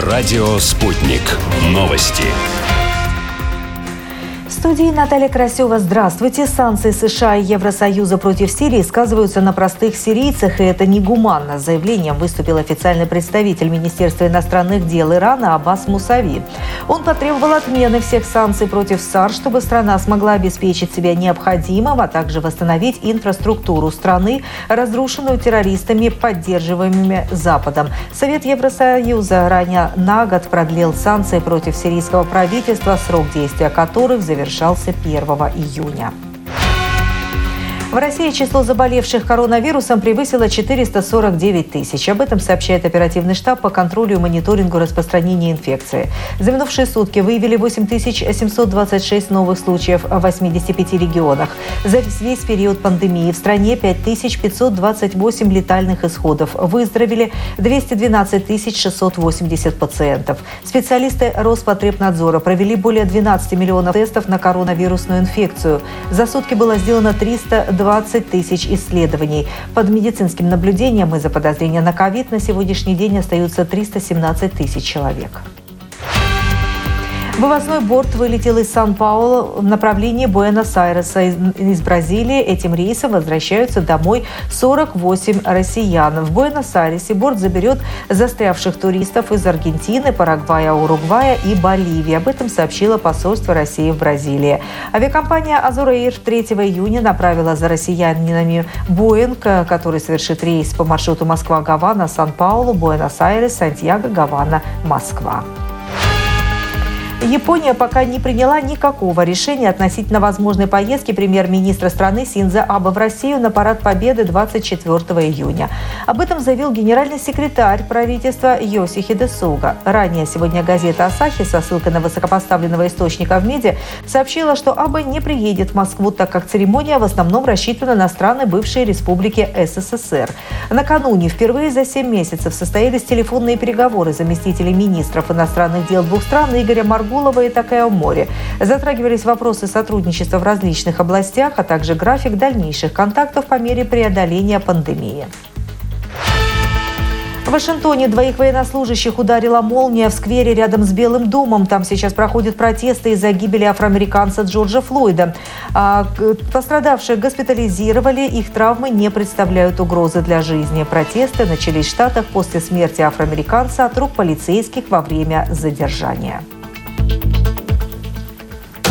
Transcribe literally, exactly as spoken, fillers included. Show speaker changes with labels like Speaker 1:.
Speaker 1: Радио «Спутник». Новости.
Speaker 2: В студии Наталья Красева. Здравствуйте. Санкции США и Евросоюза против Сирии сказываются на простых сирийцах, и это негуманно. С заявлением выступил официальный представитель Министерства иностранных дел Ирана Аббас Мусави. Он потребовал отмены всех санкций против САР, чтобы страна смогла обеспечить себя необходимым, а также восстановить инфраструктуру страны, разрушенную террористами, поддерживаемыми Западом. Совет Евросоюза ранее на год продлил санкции против сирийского правительства, срок действия которых завершился первого июня. В России число заболевших коронавирусом превысило четыреста сорок девять тысяч. Об этом сообщает оперативный штаб по контролю и мониторингу распространения инфекции. За минувшие сутки выявили восемь тысяч семьсот двадцать шесть новых случаев в восьмидесяти пяти регионах. За весь период пандемии в стране пять тысяч пятьсот двадцать восемь летальных исходов. Выздоровели двести двенадцать тысяч шестьсот восемьдесят пациентов. Специалисты Роспотребнадзора провели более двенадцати миллионов тестов на коронавирусную инфекцию. За сутки было сделано триста двадцать тысяч исследований. Под медицинским наблюдением из-за подозрения на ковид на сегодняшний день остаются триста семнадцать тысяч человек. Вывозной борт вылетел из Сан-Паулу в направлении Буэнос-Айреса. Из Бразилии этим рейсом возвращаются домой сорок восемь россиян. В Буэнос-Айресе борт заберет застрявших туристов из Аргентины, Парагвая, Уругвая и Боливии. Об этом сообщило посольство России в Бразилии. Авиакомпания «Азур-Эйр» третьего июня направила за россиянами «Боинг», который совершит рейс по маршруту Москва-Гавана, Сан-Паулу, Буэнос-Айрес, Сантьяго, Гавана, Москва. Япония пока не приняла никакого решения относительно возможной поездки премьер-министра страны Синдзо Абе в Россию на парад Победы двадцать четвёртого июня. Об этом заявил генеральный секретарь правительства Йосихиде Суга. Ранее сегодня газета «Асахи» со ссылкой на высокопоставленного источника в МИДе сообщила, что Абе не приедет в Москву, так как церемония в основном рассчитана на страны бывшей республики СССР. Накануне впервые за семь месяцев состоялись телефонные переговоры заместителей министров иностранных дел двух стран Игоря Маргулова и Такео Мори. Затрагивались вопросы сотрудничества в различных областях, а также график дальнейших контактов по мере преодоления пандемии. В Вашингтоне двоих военнослужащих ударила молния в сквере рядом с Белым домом. Там сейчас проходят протесты из-за гибели афроамериканца Джорджа Флойда. А пострадавших госпитализировали, их травмы не представляют угрозы для жизни. Протесты начались в Штатах после смерти афроамериканца от рук полицейских во время задержания.